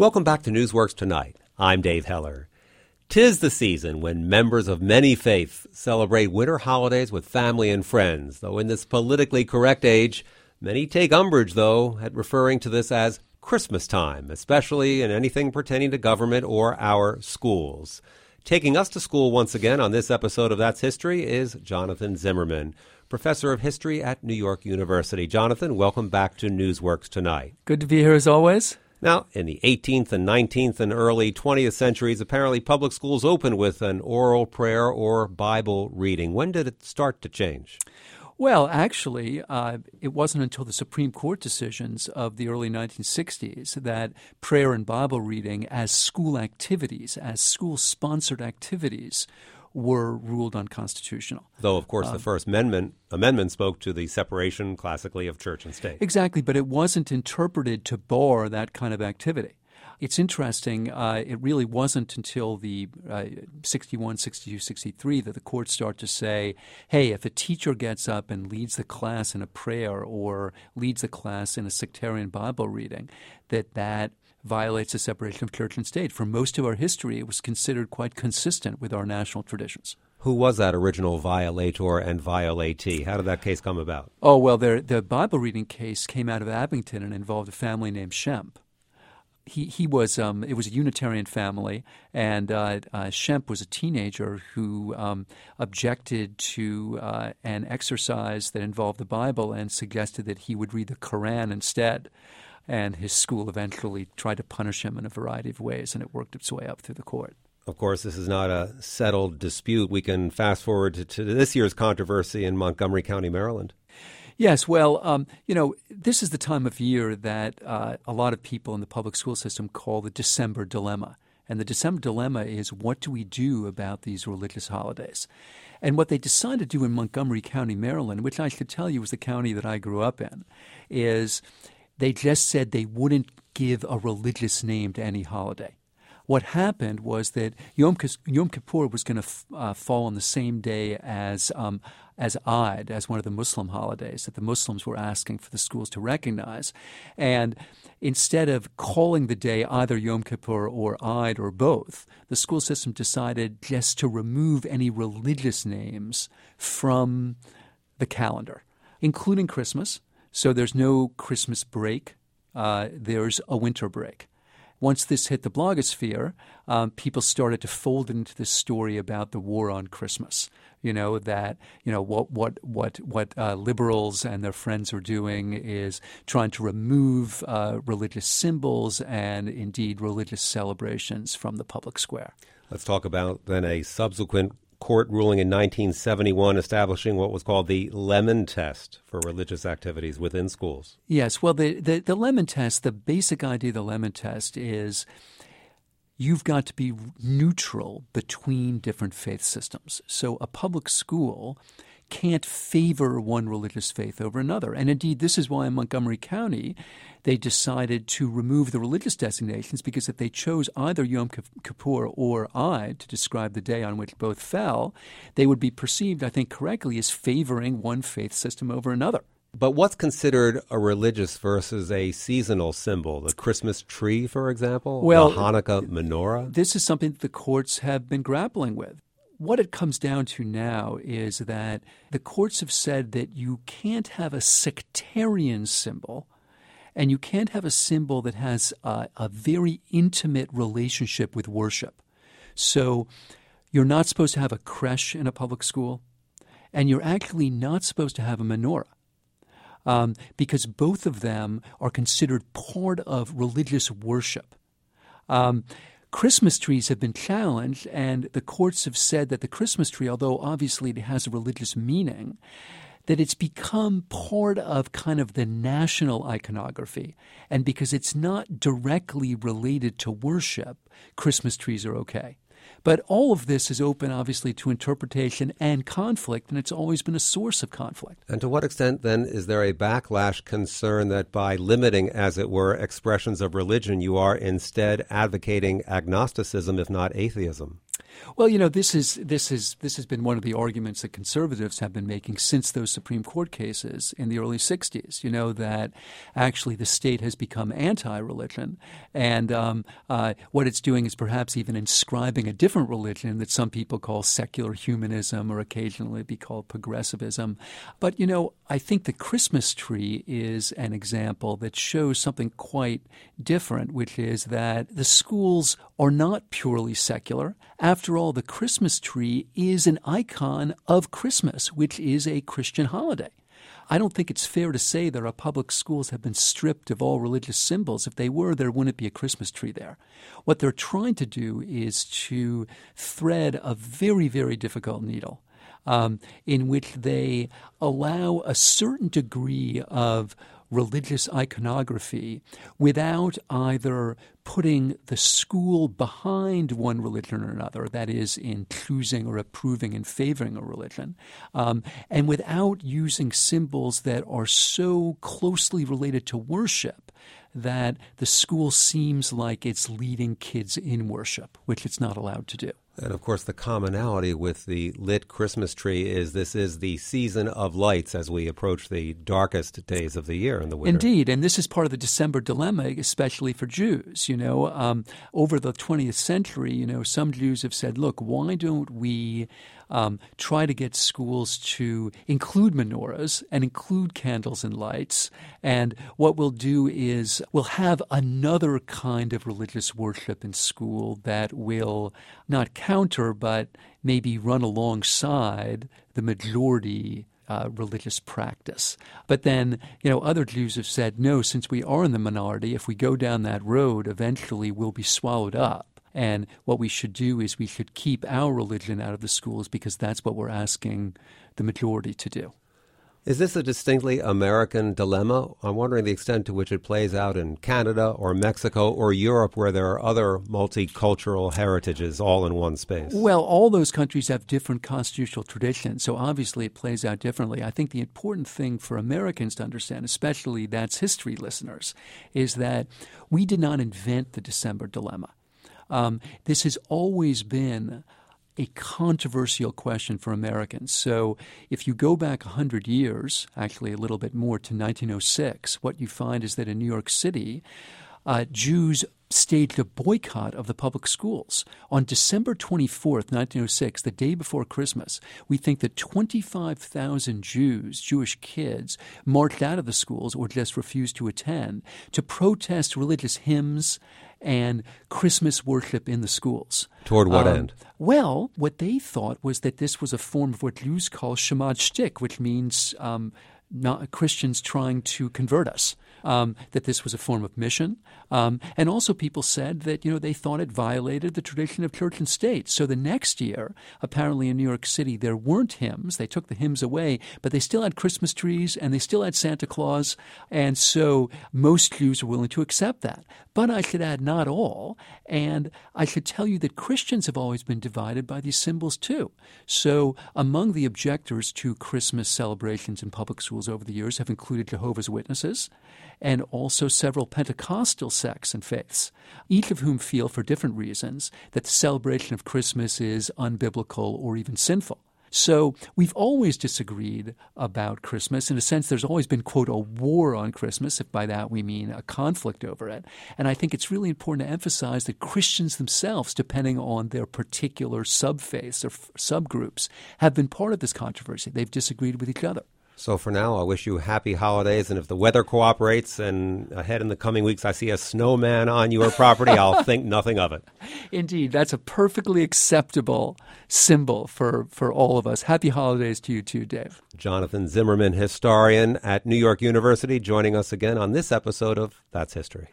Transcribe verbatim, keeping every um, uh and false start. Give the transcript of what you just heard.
Welcome back to Newsworks Tonight. I'm Dave Heller. 'Tis the season when members of many faiths celebrate winter holidays with family and friends, though in this politically correct age, many take umbrage, though, at referring to this as Christmas time, especially in anything pertaining to government or our schools. Taking us to school once again on this episode of That's History is Jonathan Zimmerman, professor of history at New York University. Jonathan, welcome back to Newsworks Tonight. Good to be here as always. Now, in the eighteenth and nineteenth and early twentieth centuries, apparently public schools opened with an oral prayer or Bible reading. When did it start to change? Well, actually, uh, it wasn't until the Supreme Court decisions of the early nineteen sixties that prayer and Bible reading as school activities, as school-sponsored activities, were ruled unconstitutional. Though, of course, um, the First Amendment, amendment spoke to the separation, classically, of church and state. Exactly, but it wasn't interpreted to bar that kind of activity. It's interesting. Uh, it really wasn't until the uh, sixty-one, sixty-two, sixty-three that the courts start to say, hey, if a teacher gets up and leads the class in a prayer or leads the class in a sectarian Bible reading, that that violates the separation of church and state. For most of our history, it was considered quite consistent with our national traditions. Who was that original violator and violatee? How did that case come about? Oh, well, there, the Bible reading case came out of Abington and involved a family named Shemp. He he was um, it was a Unitarian family, and uh, uh, Shemp was a teenager who um, objected to uh, an exercise that involved the Bible and suggested that he would read the Quran instead. And his school eventually tried to punish him in a variety of ways, and it worked its way up through the court. Of course, this is not a settled dispute. We can fast forward to, to this year's controversy in Montgomery County, Maryland. Yes, well, um, you know, this is the time of year that uh, a lot of people in the public school system call the December dilemma. And the December dilemma is, what do we do about these religious holidays? And what they decided to do in Montgomery County, Maryland, which I should tell you was the county that I grew up in, is they just said they wouldn't give a religious name to any holiday. What happened was that Yom, Yom Kippur was going to f- uh, fall on the same day as um, as Eid, as one of the Muslim holidays that the Muslims were asking for the schools to recognize. And instead of calling the day either Yom Kippur or Eid or both, the school system decided just to remove any religious names from the calendar, including Christmas. So there's no Christmas break. Uh, there's a winter break. Once this hit the blogosphere, um, people started to fold into this story about the war on Christmas. You know, that, you know, what what what what uh, liberals and their friends are doing is trying to remove uh, religious symbols and indeed religious celebrations from the public square. Let's talk about then a subsequent court ruling in nineteen seventy-one establishing what was called the Lemon Test for religious activities within schools. Yes. Well, the, the, the Lemon Test, the basic idea of the Lemon Test is you've got to be neutral between different faith systems. So a public school can't favor one religious faith over another. And indeed, this is why in Montgomery County they decided to remove the religious designations, because if they chose either Yom Kippur or Eid to describe the day on which both fell, they would be perceived, I think correctly, as favoring one faith system over another. But what's considered a religious versus a seasonal symbol? The Christmas tree, for example? Well, the Hanukkah menorah? This is something that the courts have been grappling with. What it comes down to now is that the courts have said that you can't have a sectarian symbol and you can't have a symbol that has a, a very intimate relationship with worship. So you're not supposed to have a creche in a public school, and you're actually not supposed to have a menorah. Um, because both of them are considered part of religious worship. Um, Christmas trees have been challenged, and the courts have said that the Christmas tree, although obviously it has a religious meaning, that it's become part of kind of the national iconography. And because it's not directly related to worship, Christmas trees are okay. But all of this is open, obviously, to interpretation and conflict, and it's always been a source of conflict. And to what extent, then, is there a backlash concern that by limiting, as it were, expressions of religion, you are instead advocating agnosticism, if not atheism? Well, you know, this is this is this has been one of the arguments that conservatives have been making since those Supreme Court cases in the early sixties. You know, that actually the state has become anti-religion, and um, uh, what it's doing is perhaps even inscribing a different religion that some people call secular humanism or occasionally be called progressivism. But you know, I think the Christmas tree is an example that shows something quite different, which is that the schools are not purely secular. After all, the Christmas tree is an icon of Christmas, which is a Christian holiday. I don't think it's fair to say that our public schools have been stripped of all religious symbols. If they were, there wouldn't be a Christmas tree there. What they're trying to do is to thread a very, very difficult needle um, in which they allow a certain degree of religious iconography without either putting the school behind one religion or another, that is, in choosing or approving and favoring a religion, um, and without using symbols that are so closely related to worship that the school seems like it's leading kids in worship, which it's not allowed to do. And, of course, the commonality with the lit Christmas tree is this is the season of lights as we approach the darkest days of the year in the winter. Indeed, and this is part of the December dilemma, especially for Jews. You know, um, over the twentieth century, you know, some Jews have said, look, why don't we um, try to get schools to include menorahs and include candles and lights, and what we'll do is we'll have another kind of religious worship in school that will not counter, but maybe run alongside the majority uh, religious practice. But then, you know, other Jews have said, no, since we are in the minority, if we go down that road, eventually we'll be swallowed up. And what we should do is we should keep our religion out of the schools because that's what we're asking the majority to do. Is this a distinctly American dilemma? I'm wondering the extent to which it plays out in Canada or Mexico or Europe, where there are other multicultural heritages all in one space. Well, all those countries have different constitutional traditions, so obviously it plays out differently. I think the important thing for Americans to understand, especially That's History listeners, is that we did not invent the December dilemma. Um, this has always been a controversial question for Americans. So if you go back one hundred years, actually a little bit more, to nineteen oh six, what you find is that in New York City, uh, Jews staged a boycott of the public schools. On December twenty-fourth, nineteen oh six, the day before Christmas, we think that twenty-five thousand Jews, Jewish kids, marched out of the schools or just refused to attend to protest religious hymns and Christmas worship in the schools. Toward what um, end? Well, what they thought was that this was a form of what Jews call Shema shtick, which means um, not Christians trying to convert us. Um, that this was a form of mission. Um, and also people said that, you know, they thought it violated the tradition of church and state. So the next year, apparently in New York City, there weren't hymns. They took the hymns away, but they still had Christmas trees and they still had Santa Claus. And so most Jews were willing to accept that. But I should add, not all. And I should tell you that Christians have always been divided by these symbols too. So among the objectors to Christmas celebrations in public schools over the years have included Jehovah's Witnesses and also several Pentecostal sects and faiths, each of whom feel for different reasons that the celebration of Christmas is unbiblical or even sinful. So we've always disagreed about Christmas. In a sense, there's always been, quote, a war on Christmas, if by that we mean a conflict over it. And I think it's really important to emphasize that Christians themselves, depending on their particular sub-faiths or f- subgroups, have been part of this controversy. They've disagreed with each other. So for now, I wish you happy holidays, and if the weather cooperates and ahead in the coming weeks I see a snowman on your property, I'll think nothing of it. Indeed, that's a perfectly acceptable symbol for, for all of us. Happy holidays to you too, Dave. Jonathan Zimmerman, historian at New York University, joining us again on this episode of That's History.